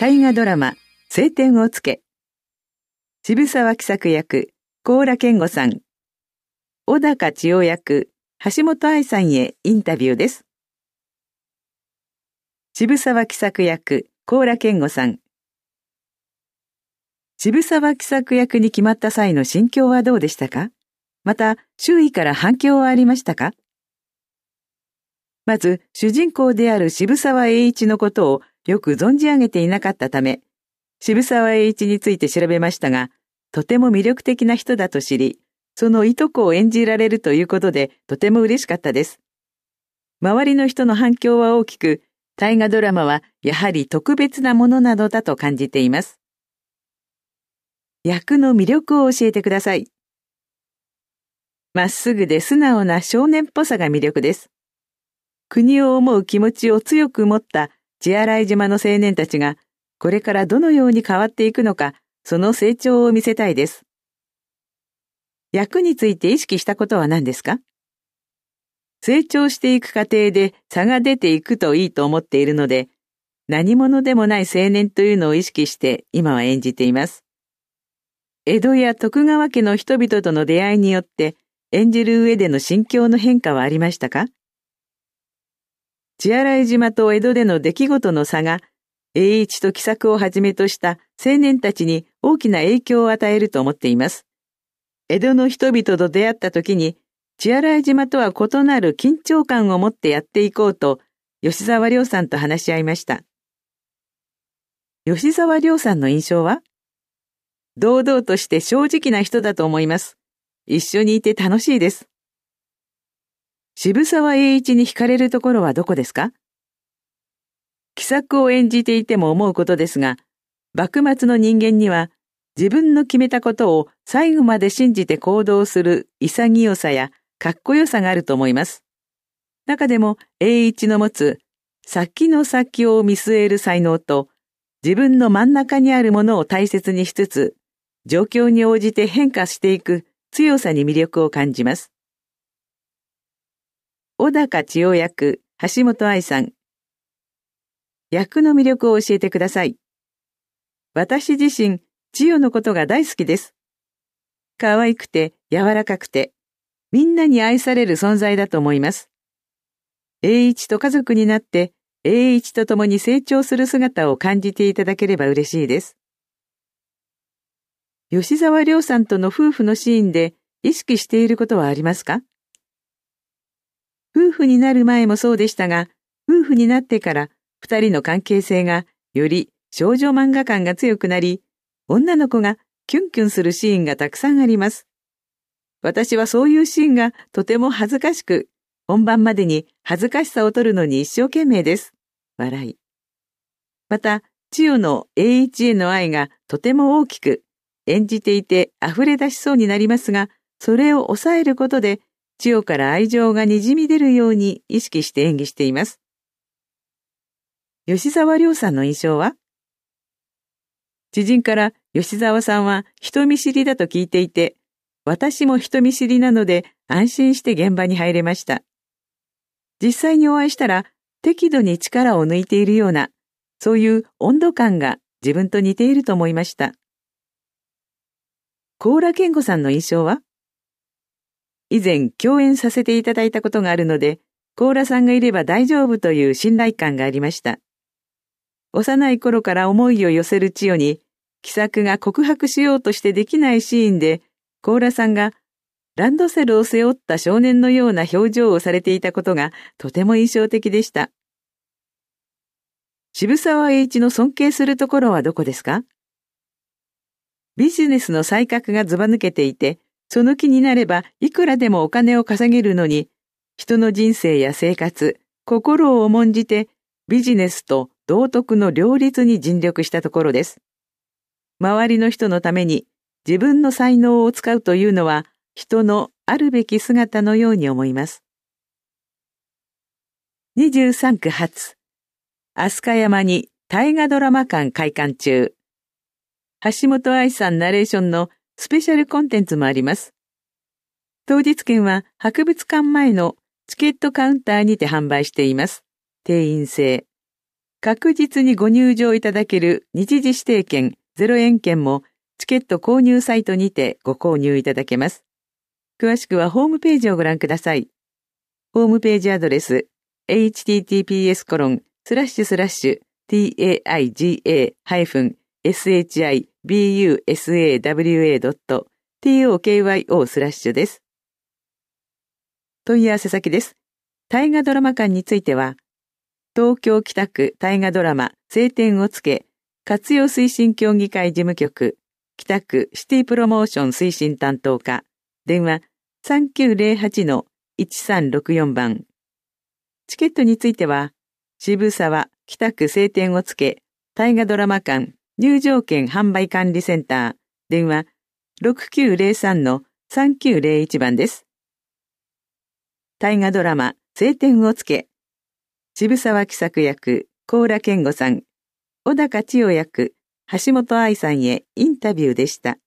大河ドラマ、青天を衝け。渋沢喜作役、高良健吾さん。小高千代役、橋本愛さんへインタビューです。渋沢喜作役、高良健吾さん。渋沢喜作役に決まった際の心境はどうでしたか？また、周囲から反響はありましたか？まず、主人公である渋沢栄一のことをよく存じ上げていなかったため、渋沢栄一について調べましたが、とても魅力的な人だと知り、そのいとこを演じられるということで、とても嬉しかったです。周りの人の反響は大きく、大河ドラマはやはり特別なものなのだと感じています。役の魅力を教えてください。まっすぐで素直な少年っぽさが魅力です。国を思う気持ちを強く持った血洗島の青年たちが、これからどのように変わっていくのか、その成長を見せたいです。役について意識したことは何ですか？成長していく過程で差が出ていくといいと思っているので、何者でもない青年というのを意識して今は演じています。江戸や徳川家の人々との出会いによって演じる上での心境の変化はありましたか？血洗島と江戸での出来事の差が、栄一と喜作をはじめとした青年たちに大きな影響を与えると思っています。江戸の人々と出会った時に、血洗島とは異なる緊張感を持ってやっていこうと、吉沢亮さんと話し合いました。吉沢亮さんの印象は？堂々として正直な人だと思います。一緒にいて楽しいです。渋沢栄一に惹かれるところはどこですか？喜作を演じていても思うことですが、幕末の人間には自分の決めたことを最後まで信じて行動する潔さやかっこよさがあると思います。中でも栄一の持つ先の先を見据える才能と、自分の真ん中にあるものを大切にしつつ、状況に応じて変化していく強さに魅力を感じます。小高千代役、橋本愛さん。役の魅力を教えてください。私自身、千代のことが大好きです。可愛くて柔らかくて、みんなに愛される存在だと思います。栄一と家族になって、栄一と共に成長する姿を感じていただければ嬉しいです。吉沢亮さんとの夫婦のシーンで意識していることはありますか？夫婦になる前もそうでしたが、夫婦になってから二人の関係性がより少女漫画感が強くなり、女の子がキュンキュンするシーンがたくさんあります。私はそういうシーンがとても恥ずかしく、本番までに恥ずかしさを取るのに一生懸命です。笑い。また、千代の栄一への愛がとても大きく、演じていて溢れ出しそうになりますが、それを抑えることで、千代から愛情がにじみ出るように意識して演技しています。吉沢亮さんの印象は？知人から吉沢さんは人見知りだと聞いていて、私も人見知りなので安心して現場に入れました。実際にお会いしたら適度に力を抜いているような、そういう温度感が自分と似ていると思いました。高良健吾さんの印象は？以前共演させていただいたことがあるので、高良さんがいれば大丈夫という信頼感がありました。幼い頃から思いを寄せる千代に、喜作が告白しようとしてできないシーンで、高良さんがランドセルを背負った少年のような表情をされていたことがとても印象的でした。渋沢栄一の尊敬するところはどこですか？ビジネスの才覚がずば抜けていて、その気になればいくらでもお金を稼げるのに、人の人生や生活、心を重んじてビジネスと道徳の両立に尽力したところです。周りの人のために自分の才能を使うというのは人のあるべき姿のように思います。23区発、飛鳥山に大河ドラマ館開館中。橋本愛さんナレーションのスペシャルコンテンツもあります。当日券は博物館前のチケットカウンターにて販売しています。定員制。 確実にご入場いただける日時指定券0円券もチケット購入サイトにてご購入いただけます。詳しくはホームページをご覧ください。ホームページアドレス https://taigabusawa.tokyo/ です。問い合わせ先です。大河ドラマ館については、東京北区大河ドラマ青天を衝け活用推進協議会事務局北区シティプロモーション推進担当課電話 3908-1364 番。チケットについては、渋沢北区青天を衝け大河ドラマ館入場券販売管理センター電話 6903-3901 番です。大河ドラマ青天を衝け渋沢喜作役高良健吾さん、小高千代役橋本愛さんへインタビューでした。